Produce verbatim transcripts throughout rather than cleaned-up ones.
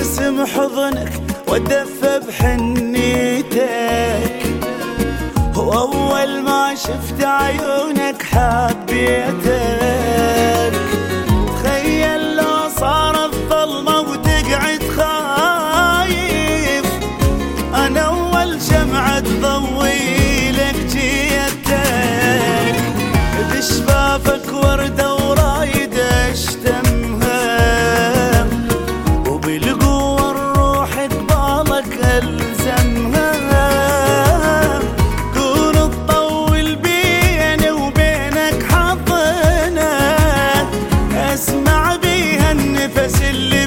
وارسم حضنك واتدفى بحنيتك، وأول ما شفت عيونك حبيتك. تخيل لو صارت ظلمة وتقعد خايف، أنا أول شمعة تضوي لك جيتك. بشفافك وردة ورايدة اشتمها، وبالقوة الروح قبالك ألزمها. قول تطول بيني وبينك حظنا، أسمع بيها النفس اللي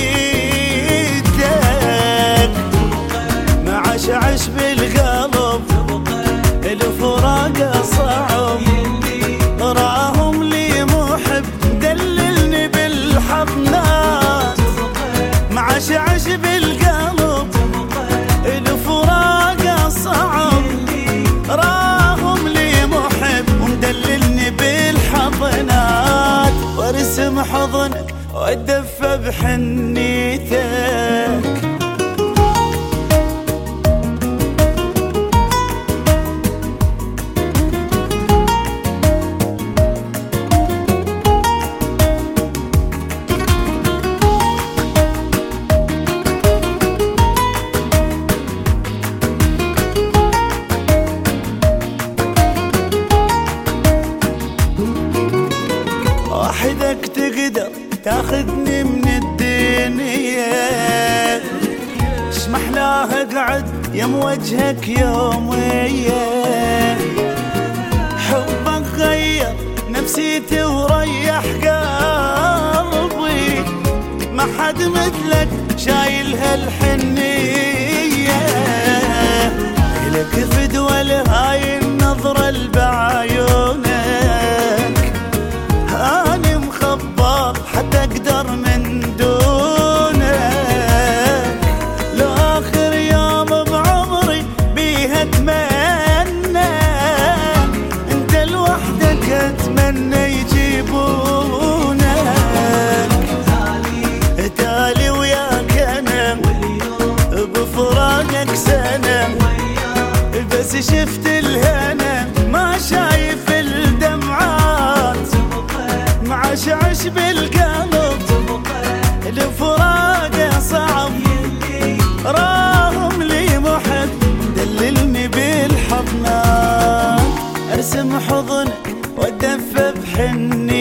بريدك. معشعش بالقلب الفراق صعب، راهم لي محب دللني بالحضنات. معشعش بالقلب الفراق صعب، راهم لي محب ومدللني بالحضنات. وارسم حضنك واتدفى بحنيتك. وحدك تقدر تاخذني من الدنيا، شمحلاها اقعد يم وجهك يوميا. حبك غير نفسيتي وريح قلبي، ما حد مثلك شايل هالحنية. لك فدوى لهاي النظرة البعيونك، أنا مخبر حتى أقدر من دونك. لآخر يوم بعمري بيها أتمنى، أنت لوحدك أتمنى يجيبونك. تالي وياك أنا بفراقك سنة، بس شفت الهنا ما شايف الدمعات. معشعش بالقلب الفراق صعب، راهم لي محب دللني بالحضنات. ارسم حضنك واتدفى بحني